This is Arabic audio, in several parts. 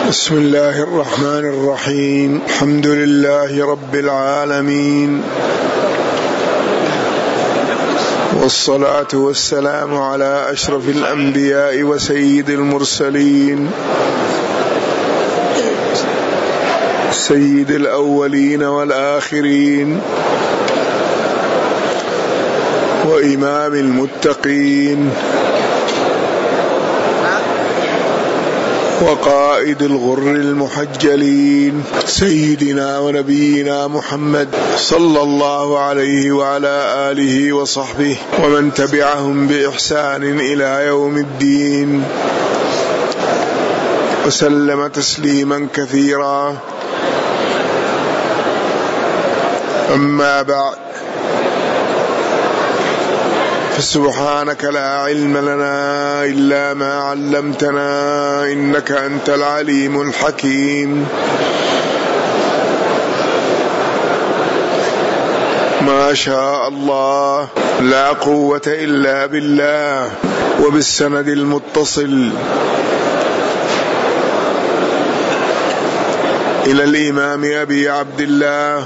بسم الله الرحمن الرحيم. الحمد لله رب العالمين، والصلاة والسلام على أشرف الأنبياء وسيد المرسلين، سيد الأولين والآخرين، وإمام المتقين، وقائد الغر المحجلين، سيدنا ونبينا محمد صلى الله عليه وعلى آله وصحبه ومن تبعهم بإحسان إلى يوم الدين، وسلم تسليما كثيرا. أما بعد، فسبحانك لا علم لنا إلا ما علمتنا، إنك أنت العليم الحكيم. ما شاء الله، لا قوة إلا بالله. وبالسند المتصل إلى الإمام أبي عبد الله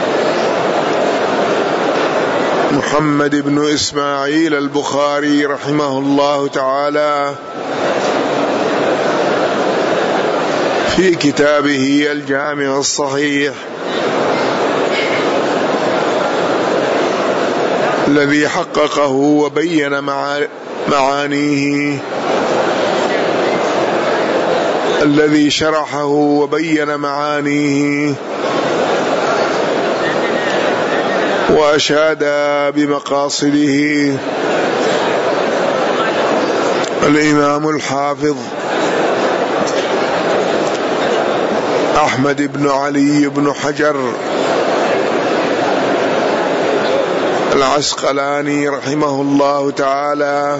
محمد بن إسماعيل البخاري رحمه الله تعالى في كتابه الجامع الصحيح الذي حققه وبين معانيه، الذي شرحه وبين معانيه، وأشاد بمقاصده الإمام الحافظ أحمد بن علي بن حجر العسقلاني رحمه الله تعالى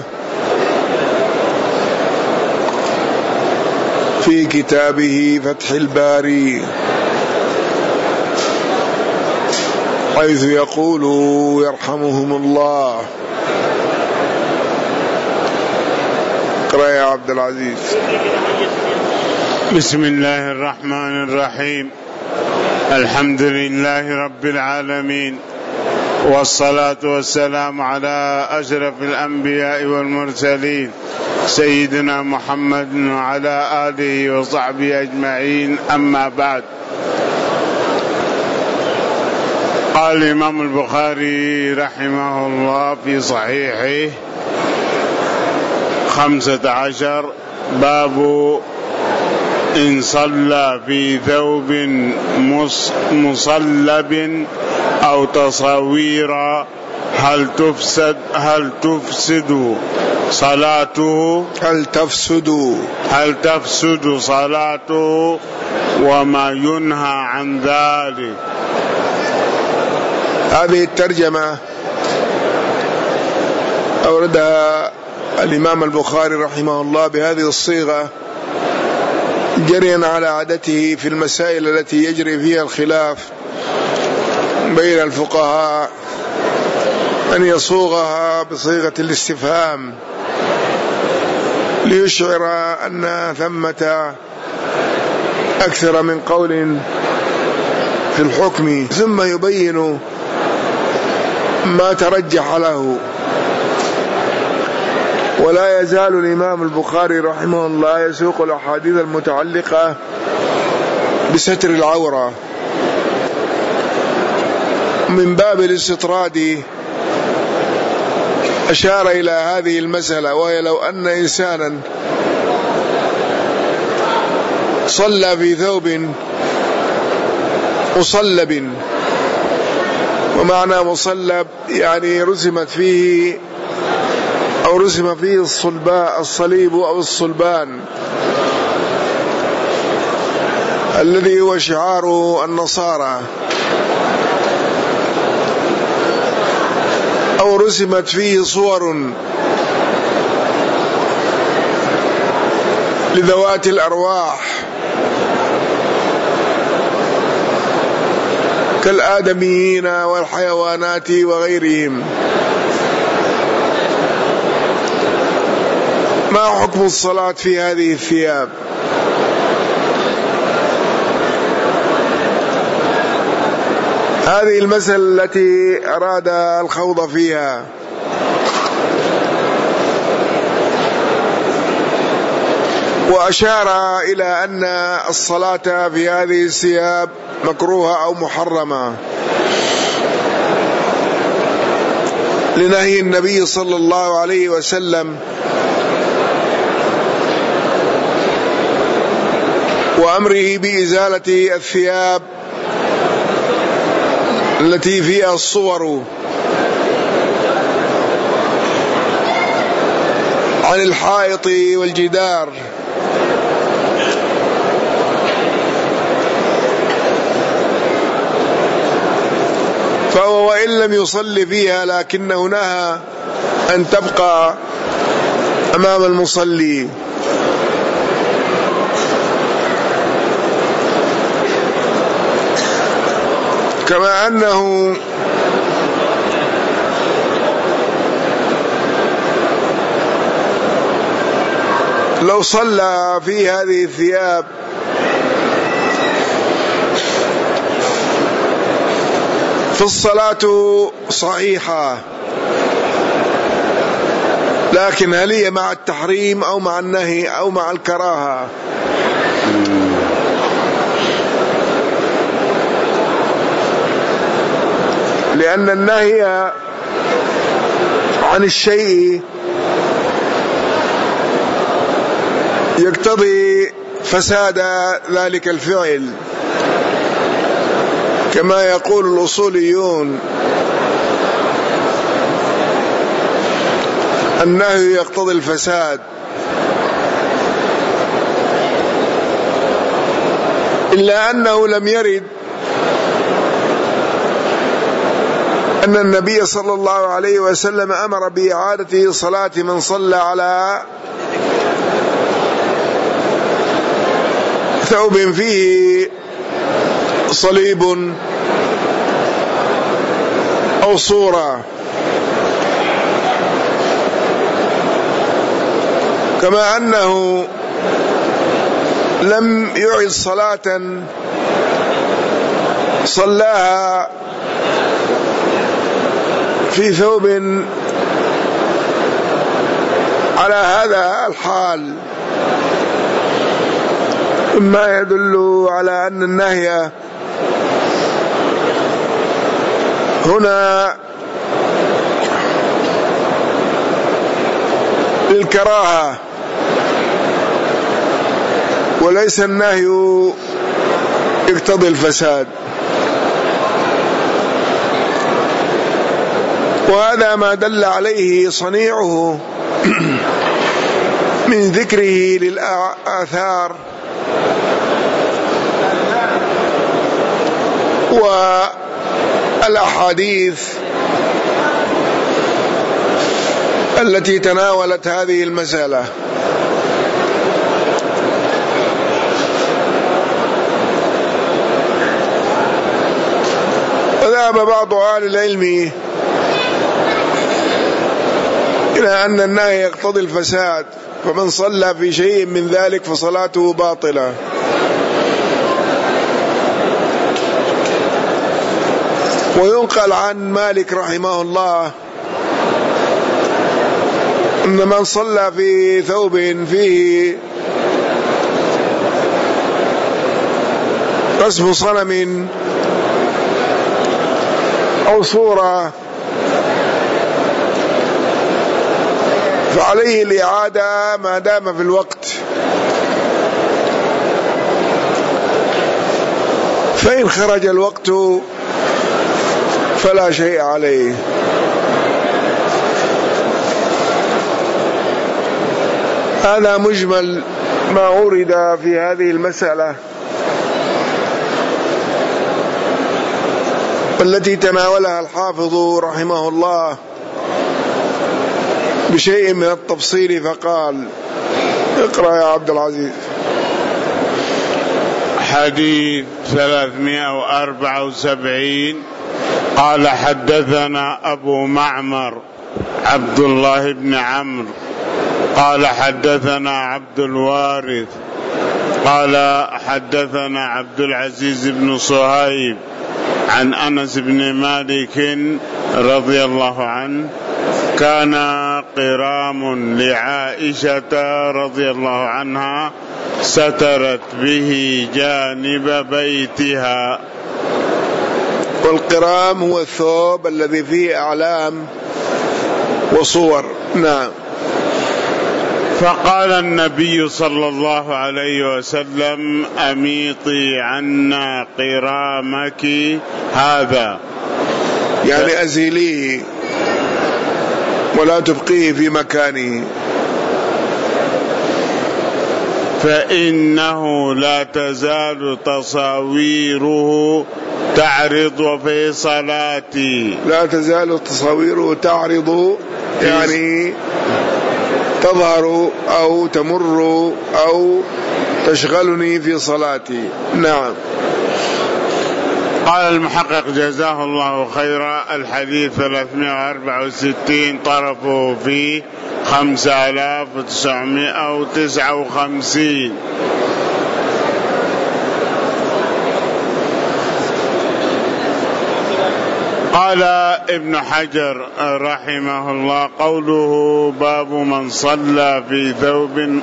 في كتابه فتح الباري، حيث يقول يرحمهم الله. اقرأ يا عبد العزيز. بسم الله الرحمن الرحيم. الحمد لله رب العالمين، والصلاة والسلام على أشرف الأنبياء والمرسلين سيدنا محمد وعلى آله وصحبه أجمعين. أما بعد، قال الإمام البخاري رحمه الله في صحيحه 15: باب إن صلى في ثوب مصلب أو تصوير هل تفسد صلاته وما ينهى عن ذلك. هذه الترجمة أوردها الإمام البخاري رحمه الله بهذه الصيغة جريا على عادته في المسائل التي يجري فيها الخلاف بين الفقهاء، أن يصوغها بصيغة الاستفهام ليشعر أن ثمة أكثر من قول في الحكم، ثم يبين ما ترجح له. ولا يزال الإمام البخاري رحمه الله يسوق الأحاديث المتعلقة بستر العورة من باب الاستطراد. أشار إلى هذه المسألة، وهي لو أن إنسانا صلى في ثوب مصلب، ومعنى مصلب يعني رسمت فيه أو رسم فيه الصليب أو الصلبان الذي هو شعار النصارى، أو رسمت فيه صور لذوات الأرواح كالآدميين والحيوانات وغيرهم. ما حكم الصلاة في هذه الثياب؟ هذه المسألة التي أراد الخوض فيها. وأشار إلى أن الصلاة في هذه الثياب مكروهة أو محرمة لنهي النبي صلى الله عليه وسلم وأمره بإزالة الثياب التي فيها الصور عن الحائط والجدار. فهو وإن لم يصلي فيها لكنه نهى أن تبقى أمام المصلي. كما أنه لو صلى في هذه الثياب فالصلاة صحيحة، لكن هل هي مع التحريم أو مع النهي أو مع الكراهة؟ لأن النهي عن الشيء يقتضي فساد ذلك الفعل، كما يقول الأصوليون النهي يقتضي الفساد، إلا أنه لم يرد أن النبي صلى الله عليه وسلم أمر بإعادة صلاة من صلى على ثوب فيه صليب أو صورة، كما أنه لم يعد صلاة صلاها في ثوب على هذا الحال، ما يدل على أن النهي هنا للكراهة وليس النهي يقتضي الفساد. وهذا ما دل عليه صنيعه من ذكره للآثار والأحاديث التي تناولت هذه المسألة. وذهب بعض أهل العلم إلى أن النهي يقتضي الفساد، فمن صلى في شيء من ذلك فصلاته باطلة. وينقل عن مالك رحمه الله أن من صلى في ثوب فيه رسم صنم أو صورة فعليه الإعادة ما دام في الوقت، فإن خرج الوقت فلا شيء عليه. هذا مجمل ما ورد في هذه المسألة التي تناولها الحافظ رحمه الله بشيء من التفصيل، فقال: اقرأ يا عبد العزيز. حديث 374. قال: حدثنا أبو معمر عبد الله بن عمرو قال: حدثنا عبد الوارث قال: حدثنا عبد العزيز بن صهيب عن أنس بن مالك رضي الله عنه كان قرام لعائشة رضي الله عنها سترت به جانب بيتها. والقرام هو الثوب الذي فيه أعلام وصور. نعم. فقال النبي صلى الله عليه وسلم أميطي عنا قرامك هذا، يعني أزيليه ولا تبقيه في مكانه، فإنه لا تزال تصاويره تعرض في صلاتي. لا تزال تصاويره تعرض يعني تظهر أو تمر أو تشغلني في صلاتي. نعم. قال المحقق جزاه الله خيرا: الحديث 364 طرفه فيه 5959. قال ابن حجر رحمه الله: قوله باب من صلى في ثوب،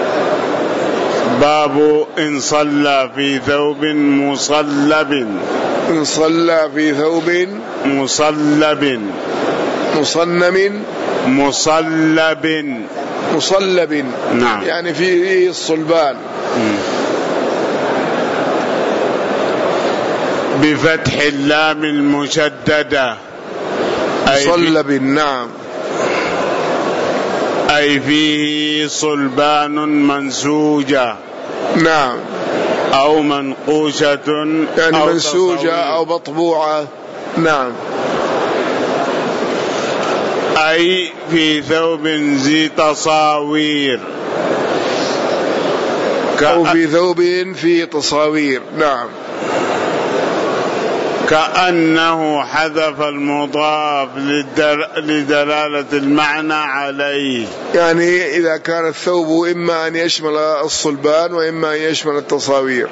باب إن صلى في ثوب مصلب. إن صلى في ثوب مصلب مصنم مصلب. نعم. يعني فيه الصلبان. بفتح اللام المشددة مصلب. نعم. أي فيه صلبان منسوجة. نعم. أو منقوشة يعني أو منسوجة تصوير. أو مطبوعة. نعم. أي في ثوب ذي تصاوير، أو في ثوب في تصاوير. نعم. كأنه حذف المضاف لدلالة المعنى عليه. يعني إذا كان الثوب إما أن يشمل الصلبان وإما أن يشمل التصاوير.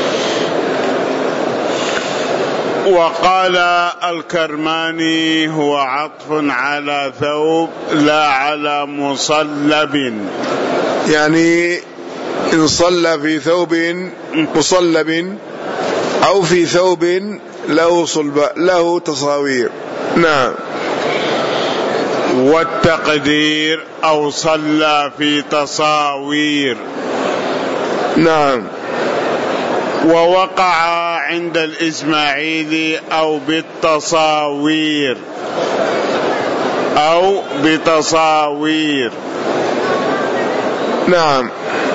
وقال الكرماني: هو عطف على ثوب لا على مصلب. يعني إن صلى في ثوب مصلب أو في ثوب له تصاوير. نعم. والتقدير: أو صلى في تصاوير. نعم. ووقع عند الإسماعيلي أو بالتصاوير أو بتصاوير. نعم.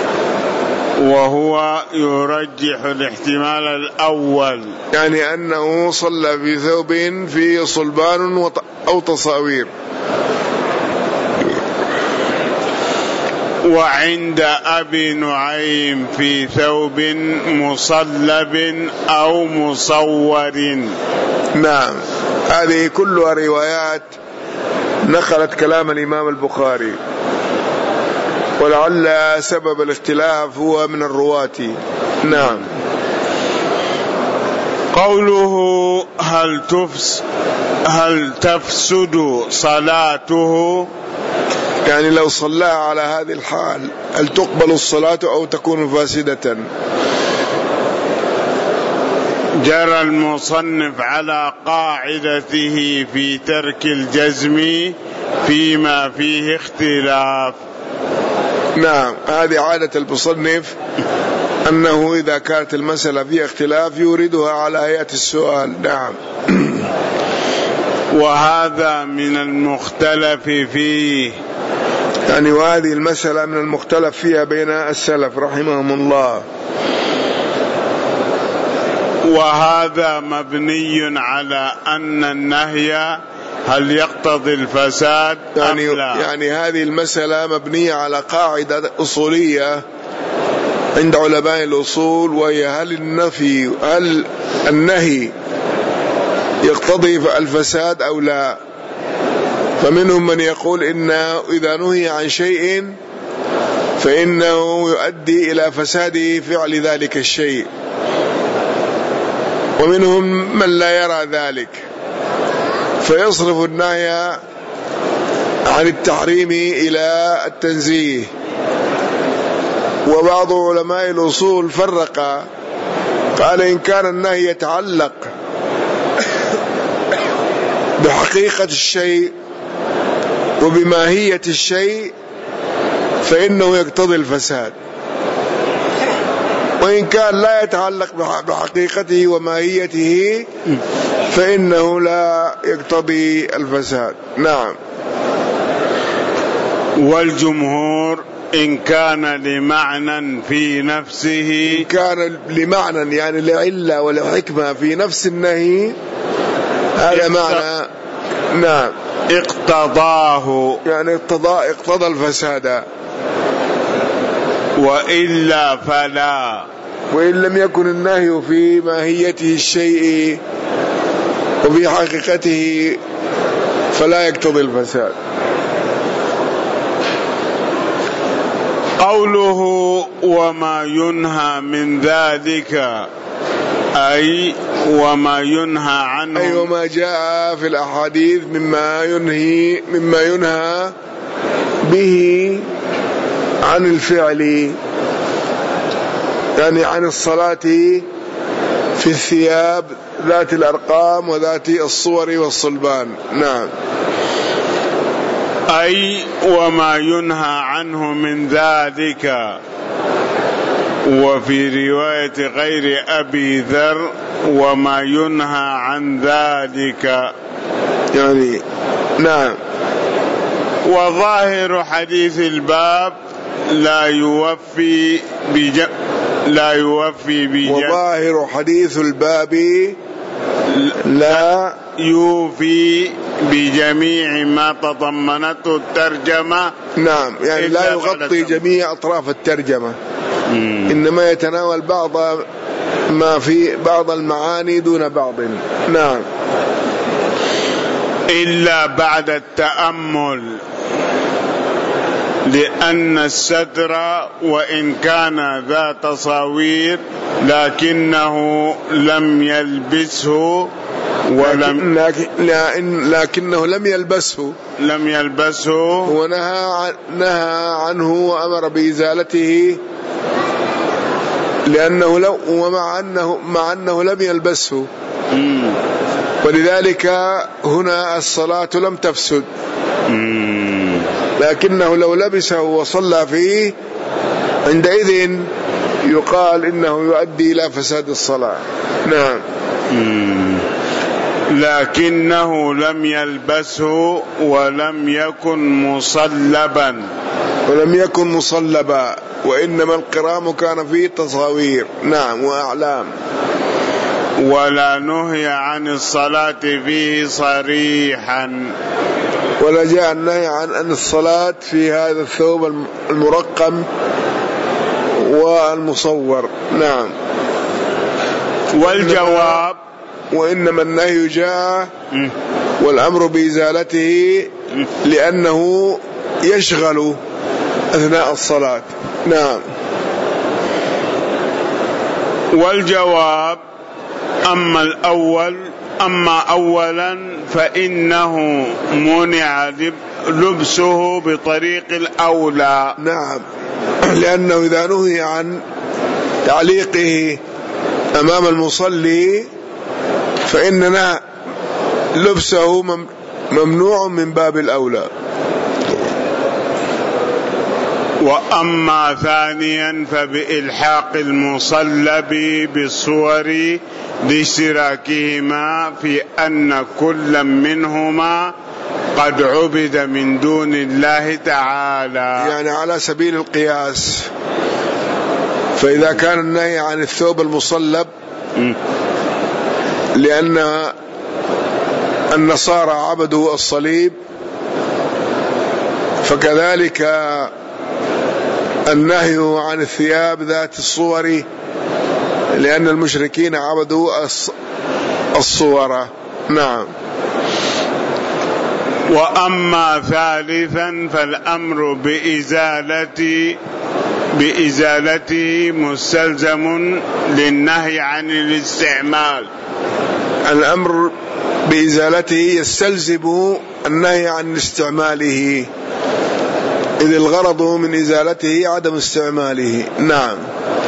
وهو يرجح الاحتمال الأول، يعني أنه صلى في ثوب فيه صلبان أو تصاوير. وعند أبي نعيم في ثوب مصلب أو مصور. نعم. هذه كلها روايات نقلت كلام الإمام البخاري، ولعل سبب الاختلاف هو من الرواة. نعم. قوله هل تفسد صلاته، يعني لو صلى على هذه الحال هل تقبل الصلاة أو تكون فاسدة؟ جرى المصنف على قاعدته في ترك الجزم فيما فيه اختلاف. نعم. هذه عادة المصنف، أنه إذا كانت المسألة فيها اختلاف يوردها على هيئة السؤال. نعم. وهذا من المختلف فيه، يعني وهذه المسألة من المختلف فيها بين السلف رحمهم الله. وهذا مبني على أن النهي هل يقتضي الفساد أم لا. يعني هذه المسألة مبنية على قاعدة أصولية عند علماء الأصول، وهي هل النهي يقتضي الفساد أو لا. فمنهم من يقول إن إذا نهي عن شيء فإنه يؤدي إلى فساد فعل ذلك الشيء، ومنهم من لا يرى ذلك فيصرف النهي عن التحريم إلى التنزيه. وبعض علماء الأصول فرق، قال إن كان النهي يتعلق بحقيقة الشيء وبماهية الشيء فإنه يقتضي الفساد، وإن كان لا يتعلق بحقيقته وماهيته فإنه لا يقتضي الفساد. نعم. والجمهور إن كان لمعنى في نفسه، إن كان لمعنى يعني لعلة ولحكمة في نفس النهي، هذا معنى. نعم. اقتضاه يعني اقتضى الفساد، وإلا فلا، وإن لم يكن النهي في ماهيته الشيء وفي حقيقته فلا يقتضي الفساد. قوله وما ينهى من ذلك أي وما ينهى عنه، أي وما جاء في الأحاديث مما ينهى به عن الفعل، يعني عن الصلاة في الثياب ذات الأرقام وذات الصور والصلبان. نعم. أي وما ينهى عنه من ذلك. وفي رواية غير أبي ذر وما ينهى عن ذلك، يعني. نعم. وظاهر حديث الباب لا يوفي وظاهر حديث الباب لا يوفي بجميع ما تضمنته الترجمة. نعم، يعني لا يغطي جميع أطراف الترجمة، إنما يتناول ما في بعض المعاني دون بعض. نعم. إلا بعد التأمل، لأن الستر وإن كان ذا تصاوير لكنه لم يلبسه لكنه لم يلبسه ونهى عنه وأمر بإزالته، لأنه مع أنه لم يلبسه، ولذلك هنا الصلاة لم تفسد، لكنه لو لبسه وصلى فيه عندئذ يقال إنه يؤدي إلى فساد الصلاة. نعم. لكنه لم يلبسه ولم يكن مصلبا، وإنما القرام كان فيه تصاوير. نعم. وأعلام. ولا نهي عن الصلاة فيه صريحا، ولا جاء النهي عن أن الصلاة في هذا الثوب المرقم والمصور. نعم. والجواب وإنما النهي جاء والأمر بإزالته لأنه يشغل أثناء الصلاة. نعم. والجواب أما أولا فإنه منع لبسه بطريق الأولى. نعم، لأنه إذا نهي عن تعليقه أمام المصلي فإننا لبسه ممنوع من باب الأولى. وأما ثانيا فبإلحاق المصلب بالصور لاشتراكهما في أن كل منهما قد عبد من دون الله تعالى، يعني على سبيل القياس. فإذا كان النهي عن الثوب المصلب لأن النصارى عبدوا الصليب، فكذلك النهي عن الثياب ذات الصور لأن المشركين عبدوا الصور. نعم. وأما ثالثا فالأمر بإزالته مستلزم للنهي عن الاستعمال. الأمر بإزالته يستلزم النهي عن استعماله، إذ الغرض من إزالته عدم استعماله. نعم.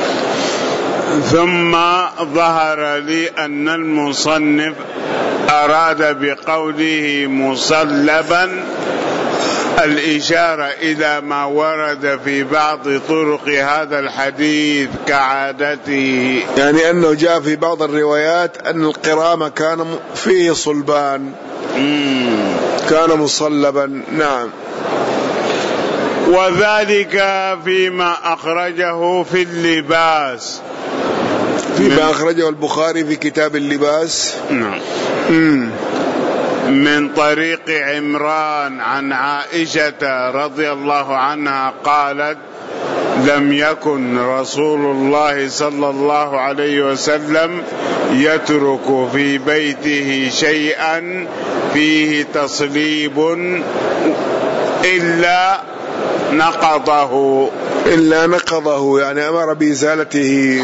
ثم ظهر لي أن المصنف أراد بقوله مصلبا الإشارة إلى ما ورد في بعض طرق هذا الحديث كعادته، يعني أنه جاء في بعض الروايات أن القرام كان فيه صلبان، كان مصلبا. نعم. وذلك فيما أخرجه في اللباس، فيما أخرجه البخاري في كتاب اللباس. نعم. من طريق عمران عن عائشة رضي الله عنها قالت: لم يكن رسول الله صلى الله عليه وسلم يترك في بيته شيئا فيه تصليب إلا نقضه، يعني أمر بإزالته.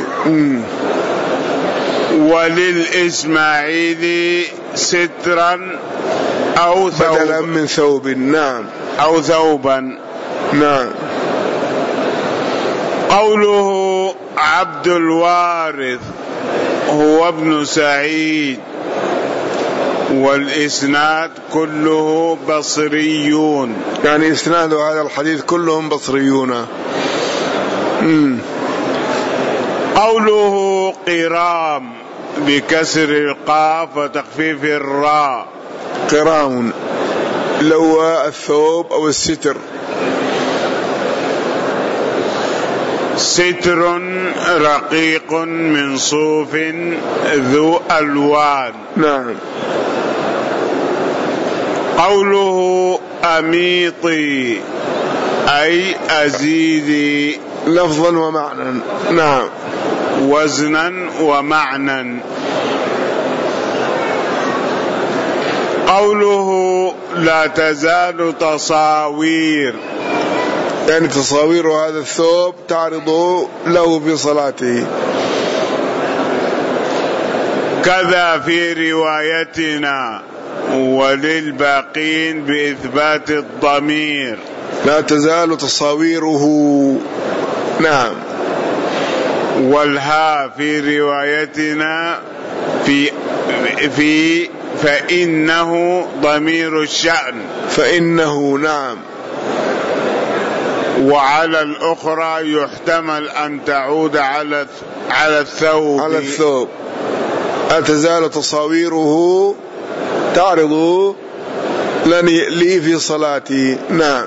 وللإسماعيلي سترا أو ثوبا، بدلا من ثوب. نعم. أو ثوبا. نعم. قوله عبد الوارث هو ابن سعيد، والإسناد كله بصريون، يعني إسناد هذا الحديث كلهم بصريون. قوله قرام بكسر القاف وتخفيف الراء، قرام لو الثوب أو الستر. ستر رقيق من صوف ذو ألوان. نعم. قوله أميطي أي أزيدي، لفظا ومعنى. نعم. وزنا ومعنى. قوله لا تزال تصاوير، يعني تصاوير هذا الثوب تعرض له في صلاته. كذا في روايتنا وللباقين بإثبات الضمير، لا تزال تصاويره. نعم. والها في روايتنا في فإنه ضمير الشأن، فإنه. نعم. وعلى الأخرى يحتمل أن تعود على الثوب. على الثوب. لا تزال تصاويره تعرض لي في صلاتي. نعم.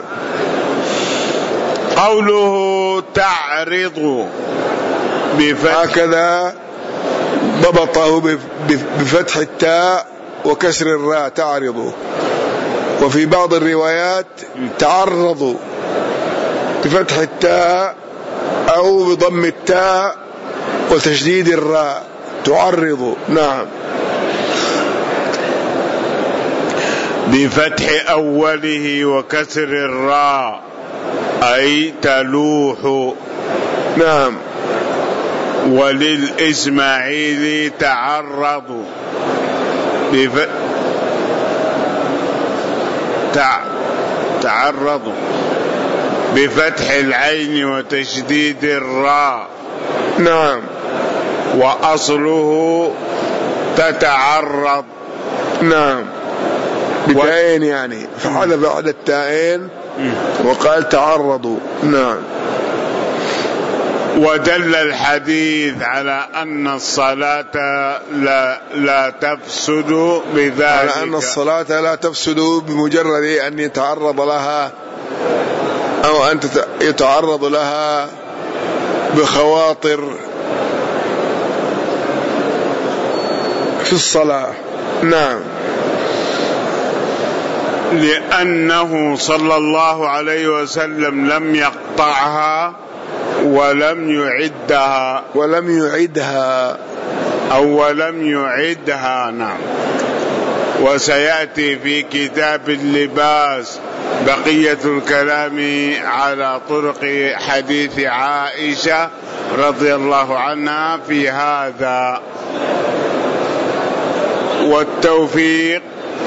قوله تعرض بفتح، هكذا ضبطه بفتح التاء وكسر الراء، تعرض. وفي بعض الروايات تعرض بفتح التاء أو بضم التاء وتشديد الراء، تعرض. نعم. بفتح أوله وكسر الراء أي تلوح. نعم. وللإسماعيلي تعرض تعرض بفتح العين وتشديد الراء. نعم. وأصله تتعرض. نعم. بتاءين يعني، فحذف بعد التاءين وقال تعرضوا. نعم. ودل الحديث على أن الصلاة لا تفسد بذلك، على أن الصلاة لا تفسد بمجرد أن يتعرض لها أو أن يتعرض لها بخواطر في الصلاة. نعم. لأنه صلى الله عليه وسلم لم يقطعها ولم يعدها. نعم. وسيأتي في كتاب اللباس بقية الكلام على طرق حديث عائشة رضي الله عنها في هذا. والتوفيق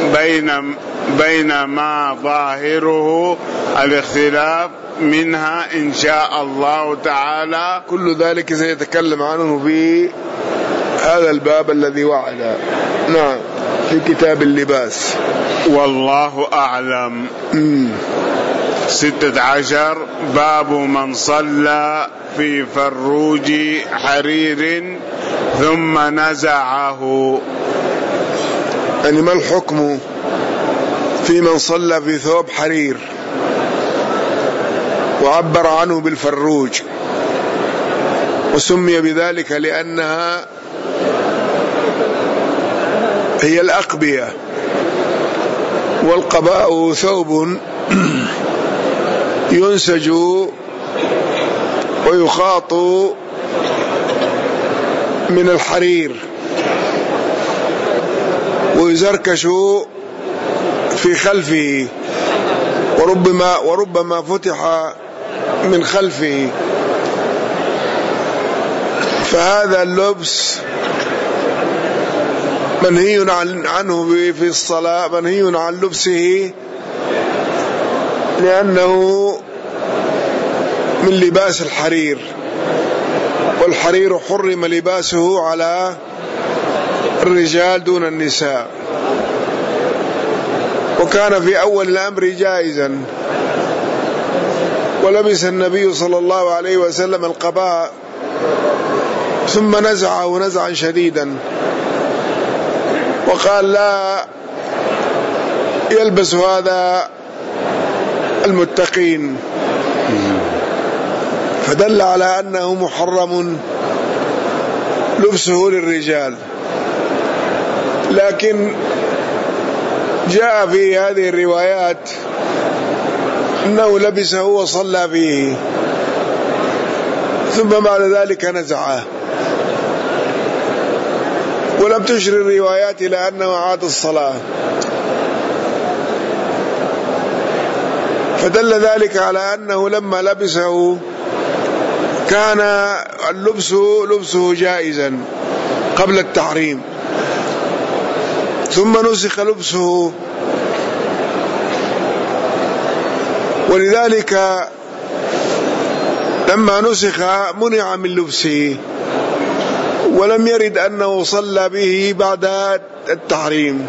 بين ما ظاهره الاختلاف منها إن شاء الله تعالى. كل ذلك سيتكلم عنه في هذا الباب الذي وعد. نعم، في كتاب اللباس. والله أعلم. 16 باب من صلى في فروج حرير ثم نزعه. يعني ما الحكم في من صلى في ثوب حرير وعبر عنه بالفروج، وسمي بذلك لأنها هي الأقبية، والقباء ثوب ينسج ويخاط من الحرير ويزركش في خلفه، وربما فتح من خلفه. فهذا اللبس منهي عنه في الصلاة، منهي عن لبسه لأنه من لباس الحرير، والحرير حرم لباسه على الرجال دون النساء، وكان في أول الأمر جائزا، ولبس النبي صلى الله عليه وسلم القباء ثم نزعه نزعا شديدا، وقال لا يلبس هذا المتقين، فدل على أنه محرم لبسه للرجال. لكن جاء في هذه الروايات أنه لبسه وصلى فيه ثم بعد ذلك نزعه، ولم تشر الروايات إلى أنه أعاد الصلاة، فدل ذلك على أنه لما لبسه كان لبسه جائزا قبل التحريم، ثم نسخ لبسه، ولذلك لما نسخ منع من لبسه، ولم يرد أنه صلى به بعد التحريم،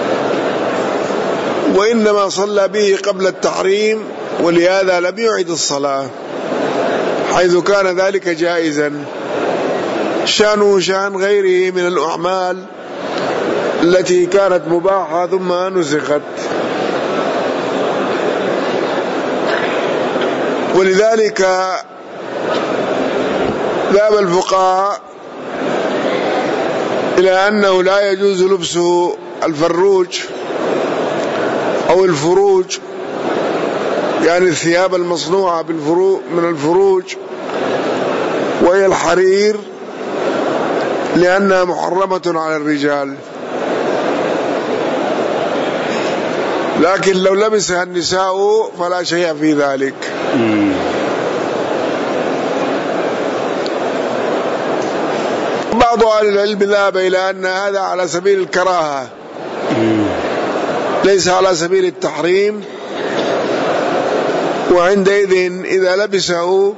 وإنما صلى به قبل التحريم، ولهذا لم يعد الصلاة حيث كان ذلك جائزا. شأنه شأن غيره من الأعمال التي كانت مباحة ثم نسخت. ولذلك ذهب الفقهاء إلى أنه لا يجوز لبسه الفروج أو الفروج، يعني الثياب المصنوعة من الفروج وهي الحرير، لأنها محرمة على الرجال. لكن لو لبسها النساء فلا شيء في ذلك. بعض أهل العلم ذهب إلى أن هذا على سبيل الكراهة ليس على سبيل التحريم، وعندئذ إذا لبسه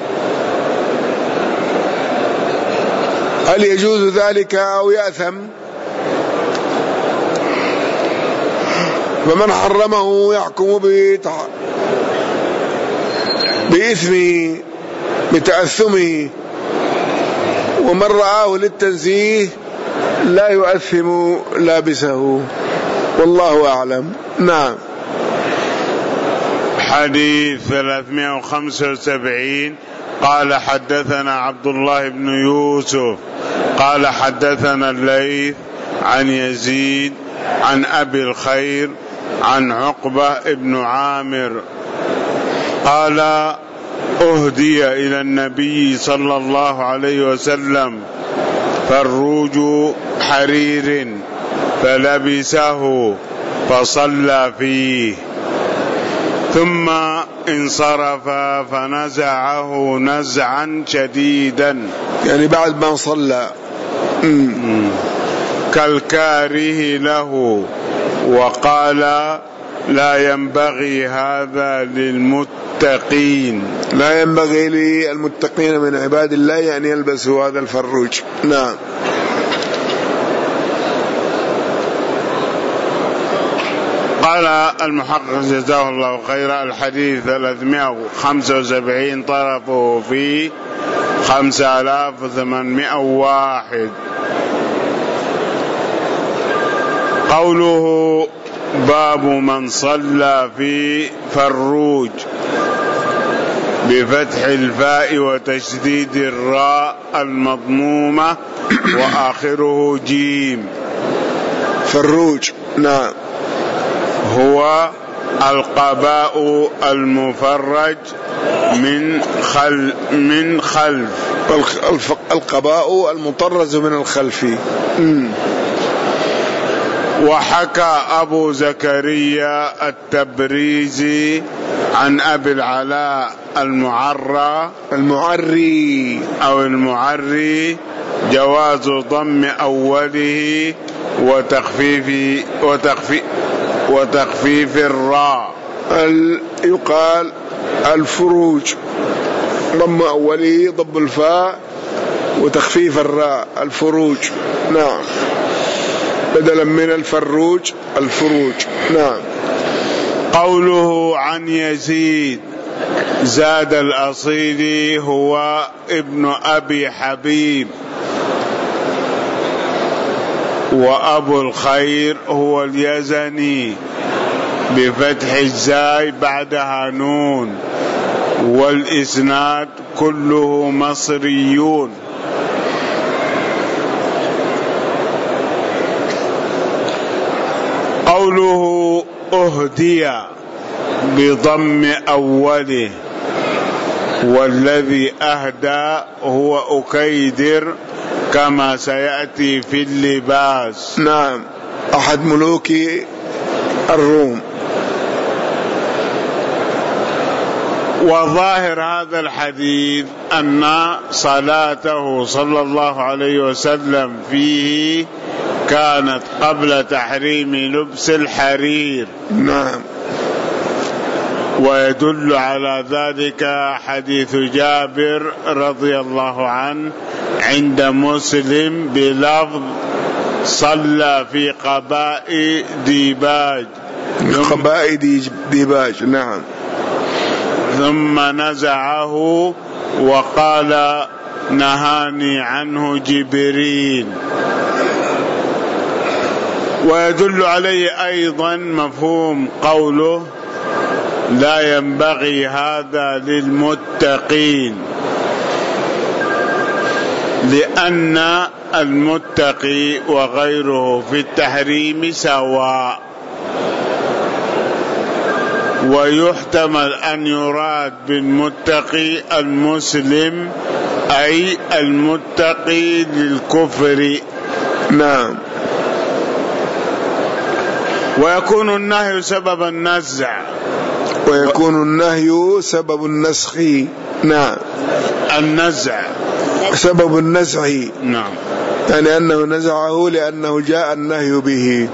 هل يجوز ذلك أو يأثم؟ فمن حرمه يحكم بإثمه بتأثمه، ومن رآه للتنزيه لا يؤثم لابسه، والله أعلم. نعم. حديث 375 قال حدثنا عبد الله بن يوسف قال حدثنا الليث عن يزيد عن أبي الخير عن عقبة بن عامر قال أهدي إلى النبي صلى الله عليه وسلم فروج حرير فلبسه فصلى فيه، ثم انصرف فنزعه نزعا شديدا، يعني بعد ما صلى. كالكاره له، وقال لا ينبغي هذا للمتقين. لا ينبغي للمتقين من عباد الله أن يلبسوا هذا الفروج. نعم. قال المحقق جزاه الله خيرا: الحديث 375 طرفه في 5801. قوله باب من صلى في فروج بفتح الفاء وتشديد الراء المضمومة وآخره جيم. فروج نعم هو القباء المفرج من خلف. القباء المطرز من الخلف. وحكى أبو زكريا التبريزي عن أبي العلاء المعري جواز ضم أوله وتخفيف الراء. يقال الفروج ضم أوله ضم الفاء وتخفيف الراء الفروج. نعم. بدلا من الفروج الفروج. نعم. قوله عن يزيد زاد الأصيلي هو ابن أبي حبيب، وأبو الخير هو اليزني بفتح الزاي بعدها نون، والإسناد كله مصريون. قوله أهدي بضم أوله، والذي أهدى هو أكيدر كما سيأتي في اللباس. نعم. أحد ملوك الروم. وظاهر هذا الحديث أن صلاته صلى الله عليه وسلم فيه كانت قبل تحريم لبس الحرير. نعم. ويدل على ذلك حديث جابر رضي الله عنه عند مسلم بلفظ صلى في قباء ديباج. نعم. ثم نزعه وقال نهاني عنه جبريل. ويدل عليه أيضا مفهوم قوله لا ينبغي هذا للمتقين، لأن المتقي وغيره في التحريم سواء. ويحتمل أن يراد بالمتقي المسلم أي المتقي للكفر. نعم. ويكون النهي سبب النزع، ويكون النهي سبب النسخ. نعم. النزع سبب النزع. نعم. يعني أنه نزعه لأنه جاء النهي به.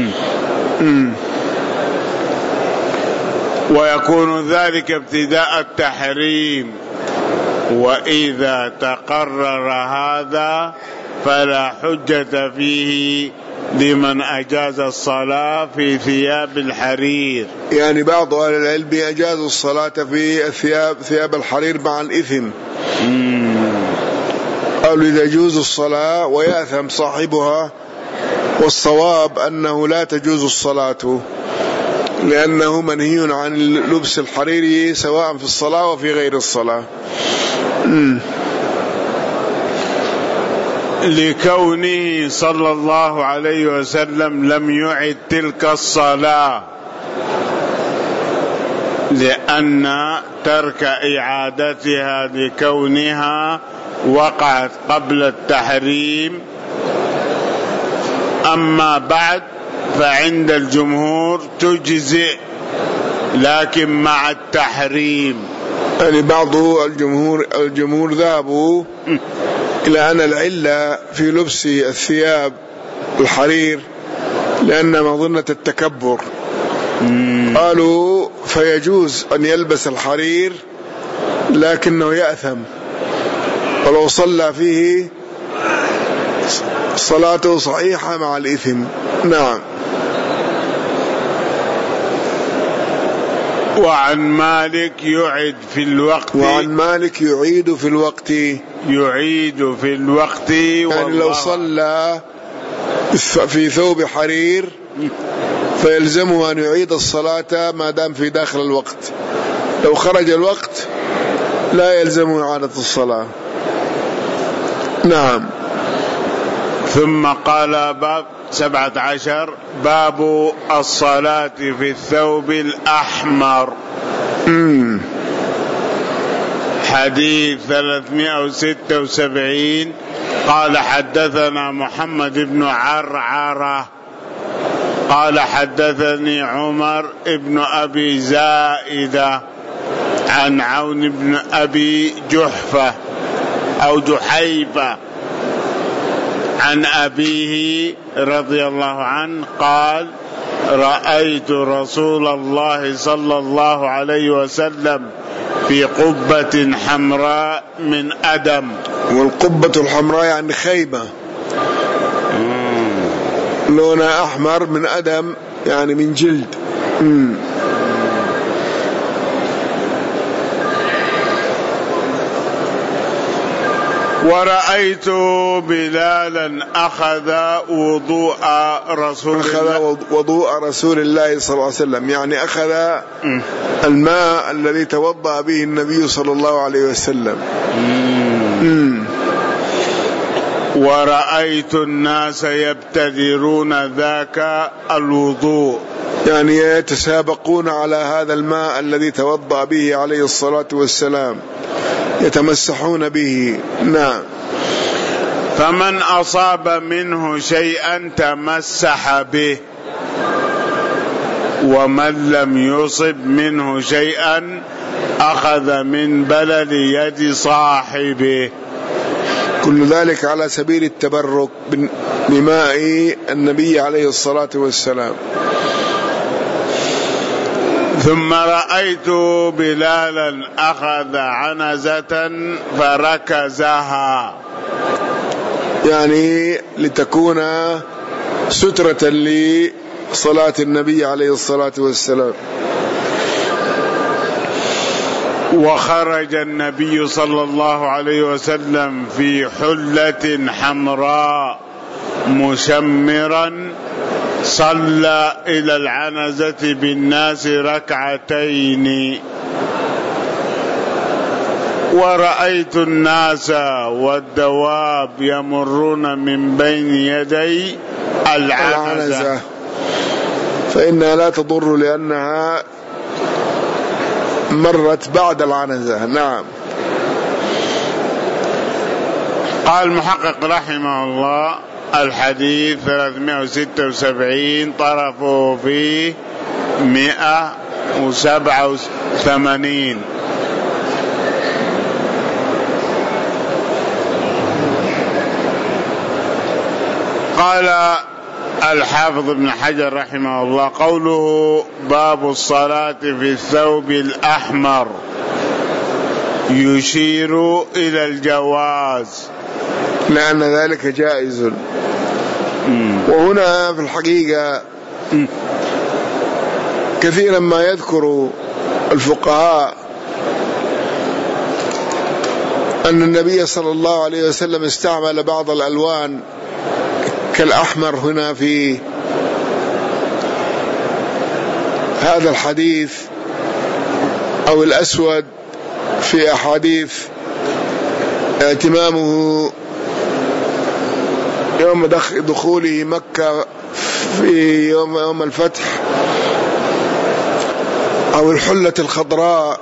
ويكون ذلك ابتداء التحريم، وإذا تقرر هذا فلا حجة فيه لمن أجاز الصلاة في ثياب الحرير. يعني بعض أهل العلم أجازوا الصلاة في ثياب الحرير مع الإثم. قالوا إذا يجوز الصلاة ويأثم صاحبها، والصواب أنه لا تجوز الصلاة لأنه منهي عن لبس الحرير سواء في الصلاة وفي غير الصلاة. لكونه صلى الله عليه وسلم لم يعد تلك الصلاة، لأن ترك إعادتها لكونها وقعت قبل التحريم. أما بعد فعند الجمهور تجزئ لكن مع التحريم. يعني بعض الجمهور ذهبوا إلى أن العلة في لبس الثياب الحرير لأن مظنة التكبر. قالوا فيجوز أن يلبس الحرير لكنه يأثم، ولو صلى فيه صلاته صحيحة مع الإثم. نعم. وعن مالك يعيد في الوقت، وعن مالك يعيد في الوقت، يعيد في الوقت، يعني لو صلى في ثوب حرير فيلزمه أن يعيد الصلاة ما دام في داخل الوقت. لو خرج الوقت لا يلزمه إعادة الصلاة. نعم. ثم قال باب 17 باب الصلاة في الثوب الأحمر. حديث 376 قال حدثنا محمد بن عرعرة قال حدثني عمر بن أبي زائدة عن عون بن أبي جحفة أو جحيفة عن أبيه رضي الله عنه قال رأيت رسول الله صلى الله عليه وسلم في قبة حمراء من أدم. والقبة الحمراء يعني خيمة لونها أحمر من أدم يعني من جلد. ورأيت بلالا أخذ وضوء رسول الله صلى الله عليه وسلم، يعني أخذ الماء الذي توضأ به النبي صلى الله عليه وسلم. ورأيت الناس يبتدرون ذاك الوضوء، يعني يتسابقون على هذا الماء الذي توضأ به عليه الصلاة والسلام، يتمسحون به. نعم. فمن أصاب منه شيئا تمسح به، ومن لم يصب منه شيئا أخذ من بلل يد صاحبه. كل ذلك على سبيل التبرك بماء النبي عليه الصلاة والسلام. ثم رأيت بلالا أخذ عنزة فركزها، يعني لتكون سترة لصلاة النبي عليه الصلاة والسلام. وخرج النبي صلى الله عليه وسلم في حلة حمراء مشمرا، صلى إلى العنزة بالناس ركعتين. ورأيت الناس والدواب يمرون من بين يدي العنزة، فإنها لا تضر لأنها مرت بعد العنزة. نعم. قال المحقق رحمه الله الحديث 376 طرفه فيه 187. قال الحافظ ابن حجر رحمه الله قوله باب الصلاة في الثوب الأحمر يشير إلى الجواز، لأن ذلك جائز. وهنا في الحقيقة كثيرا ما يذكر الفقهاء أن النبي صلى الله عليه وسلم استعمل بعض الألوان كالأحمر هنا في هذا الحديث، أو الأسود في أحاديث اهتمامه يوم دخوله مكة في يوم الفتح، أو الحلة الخضراء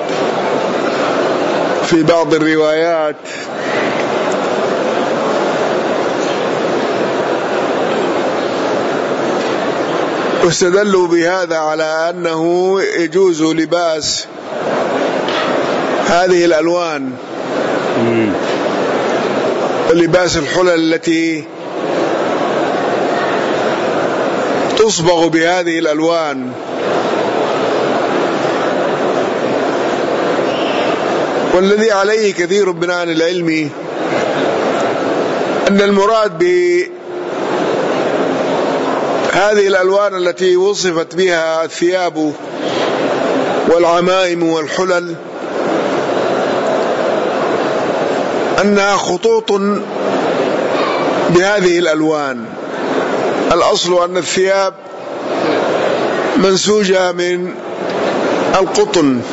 في بعض الروايات. واستدلوا بهذا على أنه يجوز لباس هذه الألوان، لباس الحلل التي تصبغ بهذه الألوان، والذي عليه كثير من أهل العلم أن المراد بهذه الألوان التي وصفت بها الثياب والعمائم والحلل أنها خطوط بهذه الألوان. الأصل أن الثياب منسوجة من القطن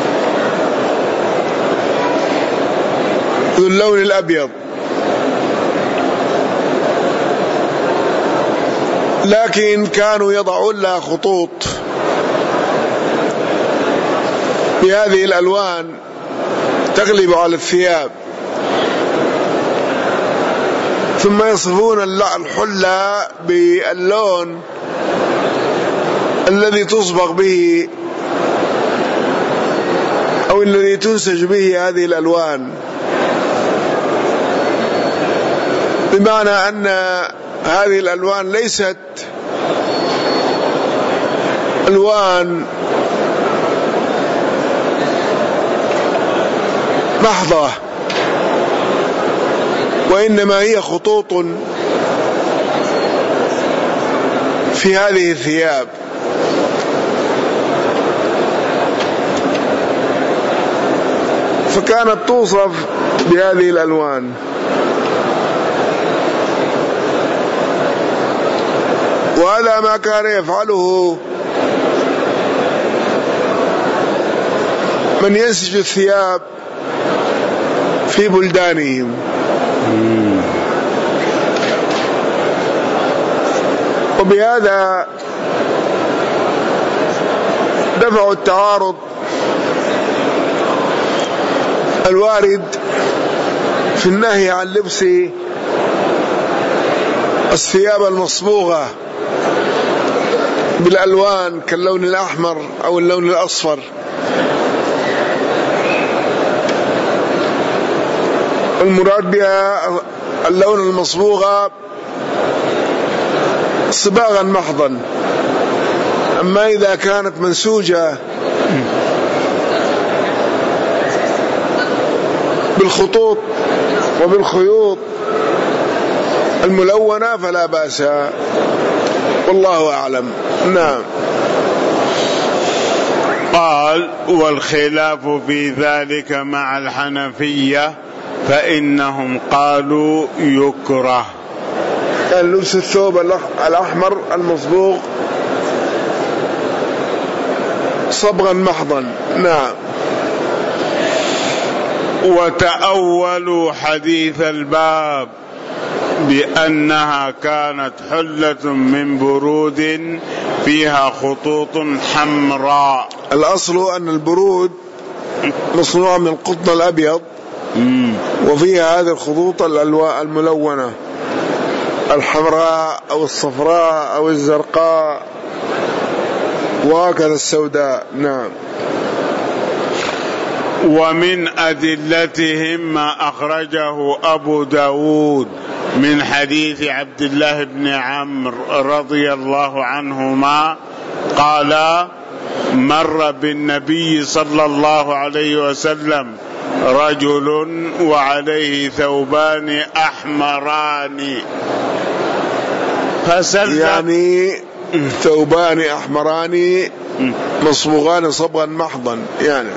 ذو اللون الأبيض، لكن كانوا يضعون لها خطوط بهذه الألوان تغلب على الثياب، ثم يصفون الحلة باللون الذي تصبغ به أو الذي تنسج به هذه الألوان، بمعنى أن هذه الألوان ليست ألوان محضة، وإنما هي خطوط في هذه الثياب. فكانت توصف بهذه الألوان. وهذا ما كان يفعله من ينسج الثياب في بلدانهم. وبهذا دفعوا التعارض الوارد في النهي عن لبس الثياب المصبوغة بالألوان كاللون الأحمر أو اللون الأصفر. المراد بها اللون المصبوغة صباغا محضا، أما إذا كانت منسوجة بالخطوط وبالخيوط الملونة فلا بأس، والله أعلم. نعم. قال: والخلاف في ذلك مع الحنفية فإنهم قالوا يكره. كان لبس الثوب الأحمر المصبوغ صبغا محضا. نعم. وتأولوا حديث الباب بأنها كانت حلة من برود فيها خطوط حمراء. الأصل أن البرود مصنوع من القطن الأبيض وفيها هذه الخطوط الملونة الحمراء أو الصفراء أو الزرقاء وهكذا السوداء. نعم. ومن أدلتهم ما أخرجه أبو داود من حديث عبد الله بن عمرو رضي الله عنهما قال: مر بالنبي صلى الله عليه وسلم رجل وعليه ثوبان أحمران فسلم، يعني ثوبان أحمران مصبوغان صبغا محضا يعني.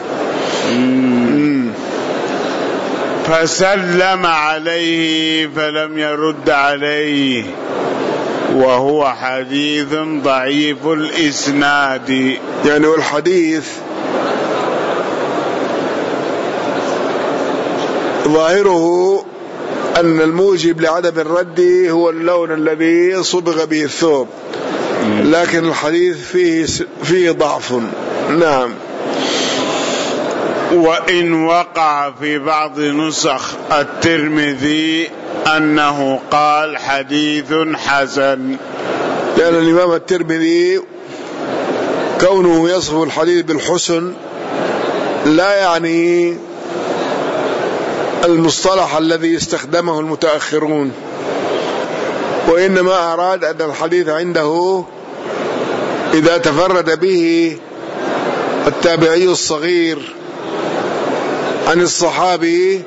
فسلم عليه فلم يرد عليه، وهو حديث ضعيف الإسناد. يعني والحديث ظاهره أن الموجب لعدم الرد هو اللون الذي صبغ به الثوب، لكن الحديث فيه ضعف. نعم. وإن وقع في بعض نسخ الترمذي أنه قال حديث حسن، لأن الإمام الترمذي كونه يصف الحديث بالحسن لا يعني المصطلح الذي استخدمه المتأخرون، وإنما أراد أن الحديث عنده إذا تفرد به التابعي الصغير عن الصحابي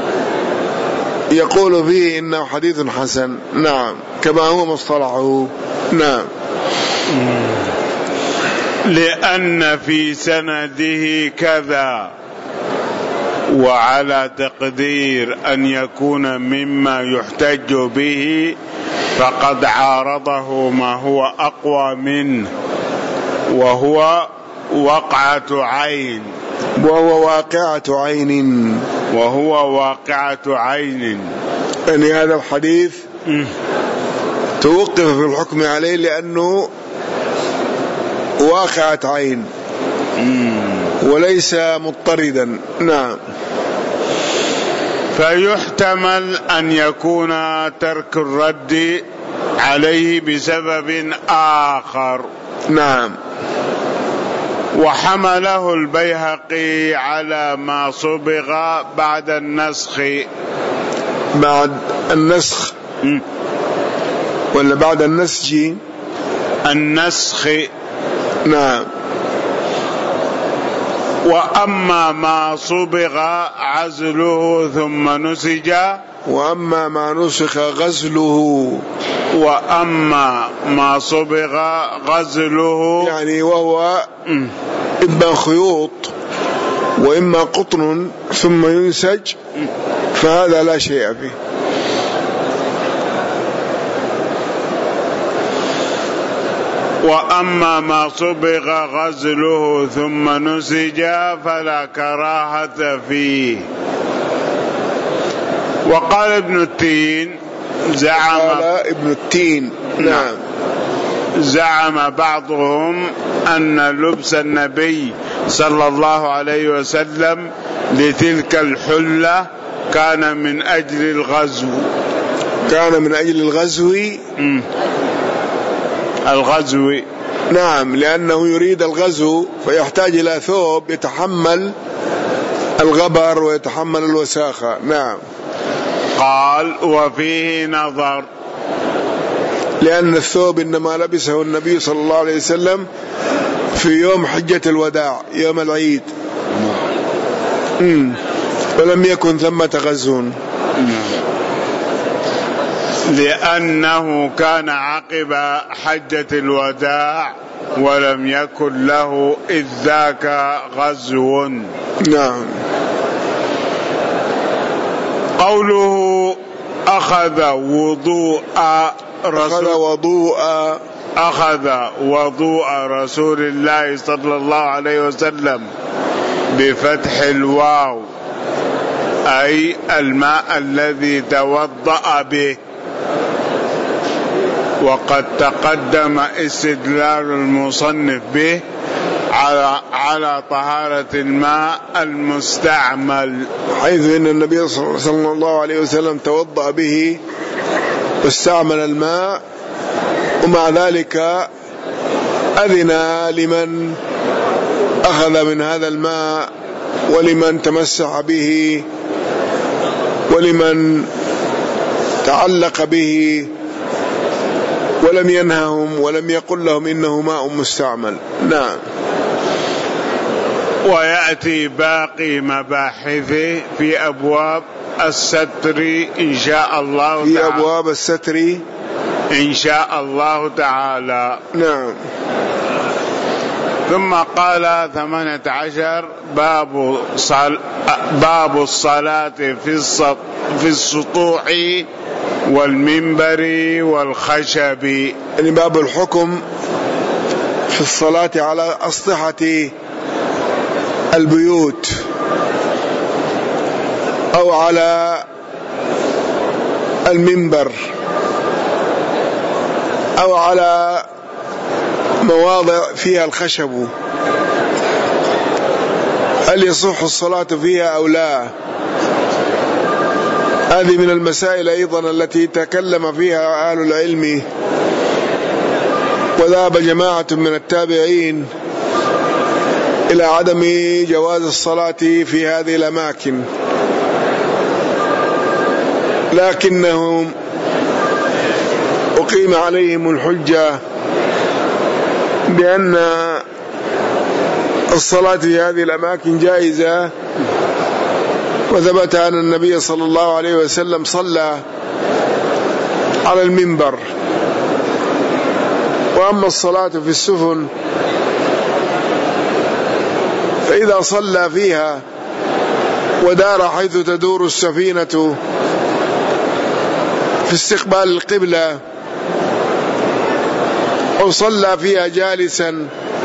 يقول فيه إنه حديث حسن. نعم، كما هو مصطلحه. نعم. لأن في سنده كذا، وعلى تقدير أن يكون مما يحتج به فقد عارضه ما هو أقوى منه، وهو واقعة عين. يعني هذا الحديث توقف في الحكم عليه لأنه واقعة عين وليس مضطردا. نعم. فيحتمل أن يكون ترك الرد عليه بسبب آخر. نعم. وحمله البيهقي على ما صبغ بعد النسخ. ولا بعد النسج؟ النسخ. نعم. وأما ما صبغ عزله ثم نسج، وأما ما نسخ غزله، وأما ما صبغ غزله يعني وهو إما خيوط وإما قطن ثم ينسج، فهذا لا شيء فيه. وأما ما صبغ غزله ثم نسج فلا كراهة فيه. وقال ابن التين نعم، زعم بعضهم أن لبس النبي صلى الله عليه وسلم لتلك الحلة كان من أجل الغزو. نعم، لأنه يريد الغزو فيحتاج إلى ثوب يتحمل الغبر ويتحمل الوساخة. نعم. قال وفيه نظر، لأن الثوب إنما لبسه النبي صلى الله عليه وسلم في يوم حجة الوداع، يوم العيد، ولم يكن ثمة غزو، لأنه كان عقب حجة الوداع ولم يكن له إذ ذاك غزو. نعم. قوله أخذ وضوء رسول الله صلى الله عليه وسلم بفتح الواو، أي الماء الذي توضأ به. وقد تقدم استدلال المصنف به على طهارة الماء المستعمل، حيث إن النبي صلى الله عليه وسلم توضأ به واستعمل الماء، ومع ذلك أذن لمن أخذ من هذا الماء ولمن تمسح به ولمن تعلق به، ولم ينههم ولم يقل لهم إنه ماء مستعمل. نعم. ويأتي باقي مباحثه في أبواب الستر إن شاء الله تعالى. في أبواب الستر إن شاء الله تعالى. نعم. ثم قال 18 باب الصلاة في السطوح والمنبر والخشب، يعني باب الحكم في الصلاة على أسطحة البيوت أو على المنبر أو على مواضع فيها الخشب، هل يصح الصلاة فيها أو لا؟ هذه من المسائل أيضا التي تكلم فيها أهل العلم، وذهب جماعة من التابعين إلى عدم جواز الصلاة في هذه الأماكن، لكنهم أقيم عليهم الحجة بأن الصلاة في هذه الأماكن جائزة، وثبت أن النبي صلى الله عليه وسلم صلى على المنبر. وأما الصلاة في السفن فإذا صلى فيها ودار حيث تدور السفينة في استقبال القبلة، أو صلى فيها جالسا،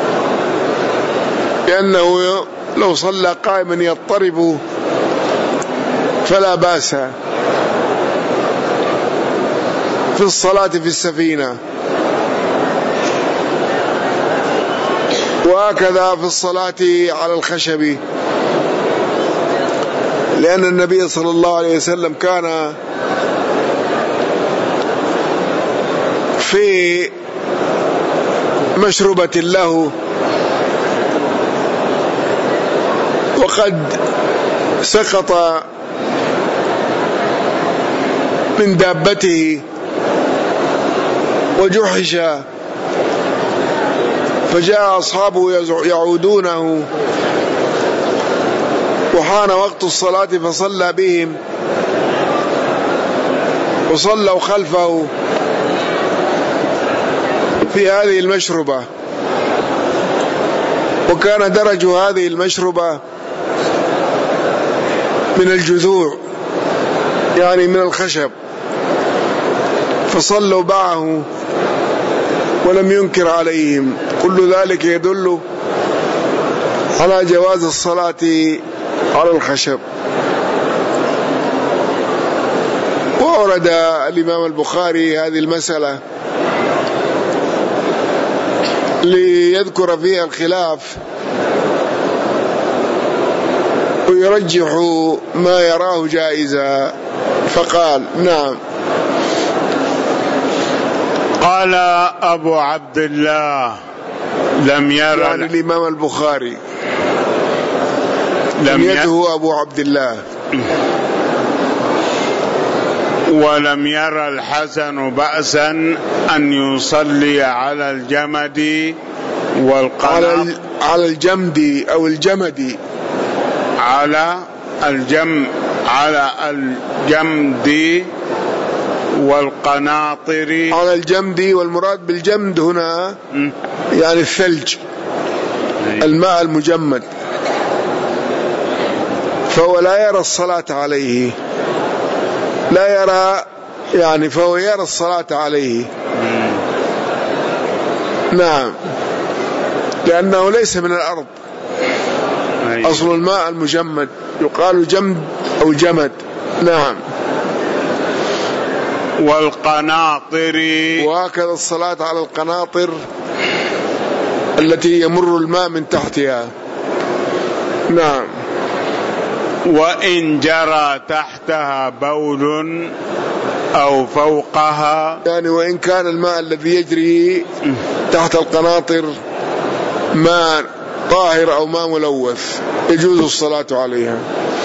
لأنه لو صلى قائما يضطرب فلا بأس في الصلاة في السفينة. وهكذا في الصلاة على الخشب، لأن النبي صلى الله عليه وسلم كان في مشربة له وقد سقط من دابته وجحش، فجاء أصحابه يعودونه، وحان وقت الصلاة فصلى بهم وصلوا خلفه في هذه المشربة. وكان درج هذه المشربة من الجذوع، يعني من الخشب، فصلوا معه ولم ينكر عليهم. كل ذلك يدل على جواز الصلاة على الخشب. وأورد الإمام البخاري هذه المسألة ليذكر فيها الخلاف ويرجح ما يراه جائزا، فقال: نعم. قال أبو عبد الله لم يرى، يعني الإمام البخاري كنيته أبو عبد الله. ولم يرى الحسن بأسا أن يصلي على الجمد والقناط، على الجمد أو الجمد، على الجمد والقناطر، على الجمد. والمراد بالجمد هنا يعني الثلج، الماء المجمد. فهو لا يرى الصلاة عليه، لا يرى، يعني فهو يرى الصلاة عليه. نعم، لأنه ليس من الأرض. أصل الماء المجمد يقال جمد أو جمد. نعم. والقناطر، وهكذا الصلاة على القناطر التي يمر الماء من تحتها. نعم. وإن جرى تحتها بول أو فوقها، يعني وإن كان الماء الذي يجري تحت القناطر ماء طاهر أو ماء ملوث يجوز الصلاة عليها.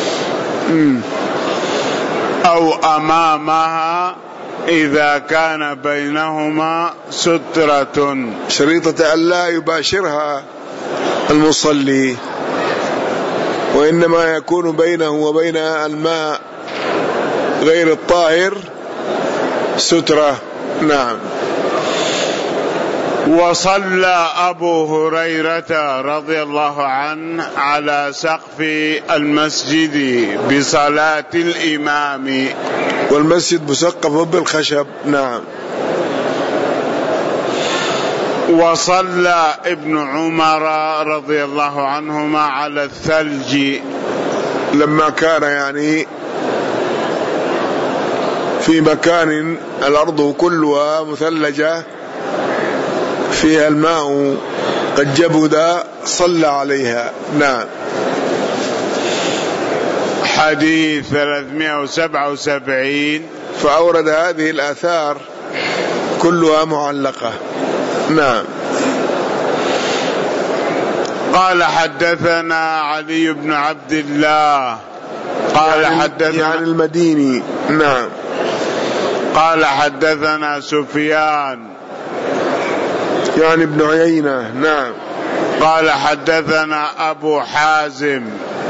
أو أمامها إذا كان بينهما سترة، شريطة أن لا يباشرها المصلي، وإنما يكون بينه وبين الماء غير الطاهر سترة. نعم. وصلى أبو هريرة رضي الله عنه على سقف المسجد بصلاة الإمام، والمسجد مسقف بالخشب. نعم. وصلى ابن عمر رضي الله عنهما على الثلج، لما كان يعني في مكان الأرض كلها مثلجة فيها الماء قد جبد صلى عليها. نعم. حديث 377. فأورد هذه الآثار كلها معلقة. نعم. قال حدثنا علي بن عبد الله قال حدثنا يعني المديني. نعم. قال حدثنا سفيان يعني ابن عيينة. نعم. قال حدثنا أبو حازم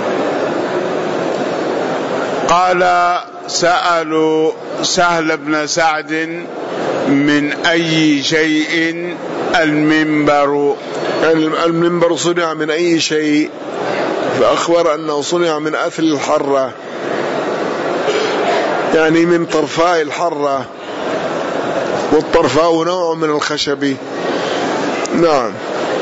قال سألوا سهل بن سعد من أي شيء المنبر؟ المنبر صنع من أي شيء؟ فأخبر أنه صنع من أثل الحرة، يعني من طرفاء الحرة، والطرفاء نوع من الخشب. نعم.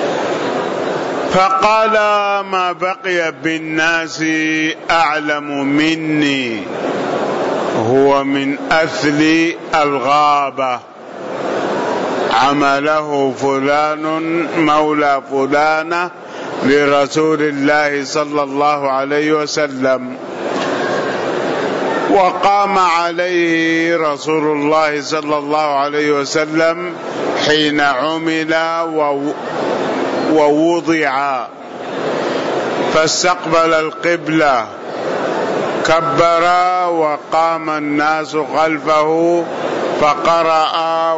فقال ما بقي بالناس أعلم مني، هو من أثل الغابة، عمله فلان مولى فلانة لرسول الله صلى الله عليه وسلم، وقام عليه رسول الله صلى الله عليه وسلم حين عمل ووضع، فاستقبل القبلة، كبر وقام الناس خلفه، فقرأ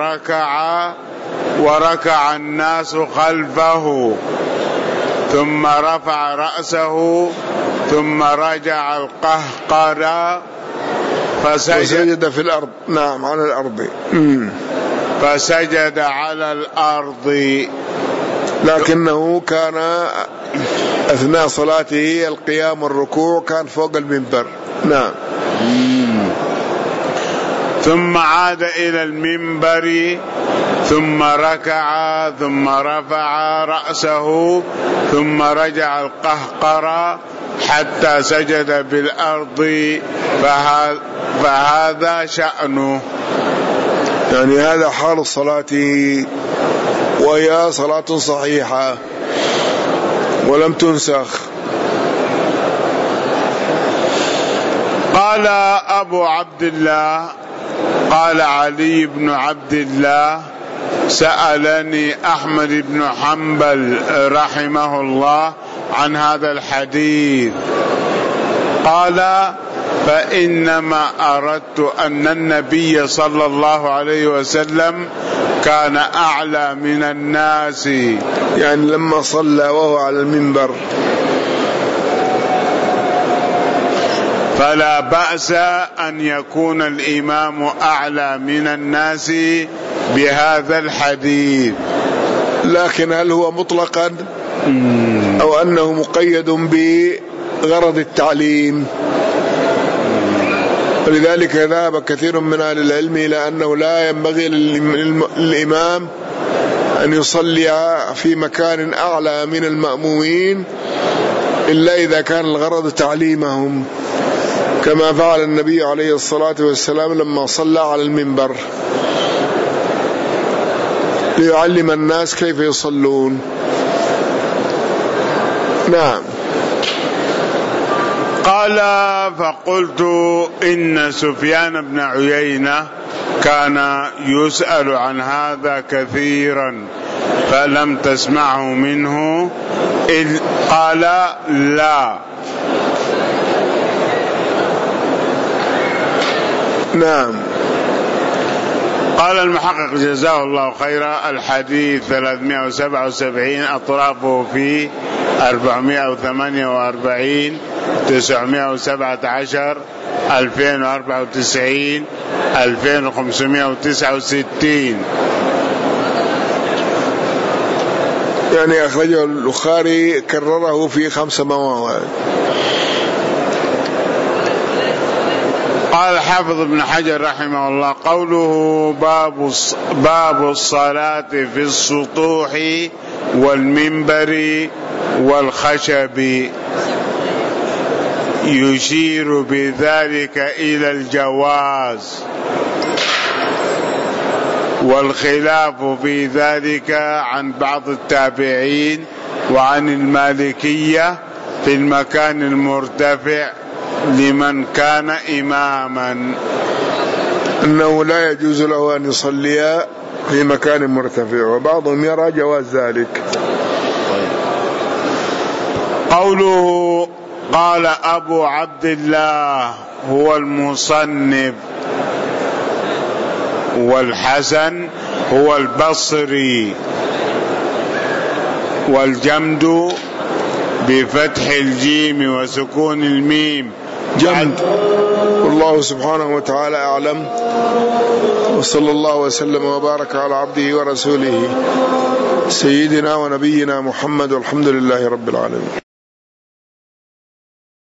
وركع الناس خلفه، ثم رفع رأسه، ثم رجع القهقرى فسجد في الأرض. نعم، على الأرض. فسجد على الأرض، لكنه كان أثناء صلاته القيام والركوع كان فوق المنبر. نعم. ثم عاد إلى المنبر، ثم ركع، ثم رفع رأسه، ثم رجع القهقرى حتى سجد بالأرض، فهذا شأنه. يعني هذا حال الصلاة، وهي صلاة صحيحة ولم تنسخ. قال أبو عبد الله قال علي بن عبد الله سألني أحمد بن حنبل رحمه الله عن هذا الحديث، قال فإنما أردت أن النبي صلى الله عليه وسلم كان أعلى من الناس، يعني لما صلى وهو على المنبر فلا بأس أن يكون الإمام أعلى من الناس بهذا الحديث. لكن هل هو مطلقا أو أنه مقيد بغرض التعليم؟ ولذلك ذهب كثير من أهل العلم إلى أنه لا ينبغي للإمام أن يصلي في مكان أعلى من المأمومين إلا إذا كان الغرض تعليمهم، كما فعل النبي عليه الصلاة والسلام لما صلى على المنبر ليعلم الناس كيف يصلون. نعم. قال فقلت إن سفيان بن عيينة كان يسأل عن هذا كثيرا فلم تسمعه منه، إذ قال لا. نعم. قال المحقق جزاه الله خيرا الحديث 377 أطرافه في 448 917 2094 2569. يعني أخرجه البخاري كرره في 5 مواضع. قال حافظ ابن حجر رحمه الله قوله باب الصلاة في السطوح والمنبر والخشب يشير بذلك إلى الجواز، والخلاف في ذلك عن بعض التابعين وعن المالكية في المكان المرتفع لمن كان إماما، أنه لا يجوز له أن يصلي في مكان مرتفع، وبعضهم يرى جواز ذلك. قوله قال أبو عبد الله هو المصنف، والحسن هو البصري، والجمد بفتح الجيم وسكون الميم جمد. والله سبحانه وتعالى أعلم، وصلى الله وسلم وبارك على عبده ورسوله سيدنا ونبينا محمد، والحمد لله رب العالمين.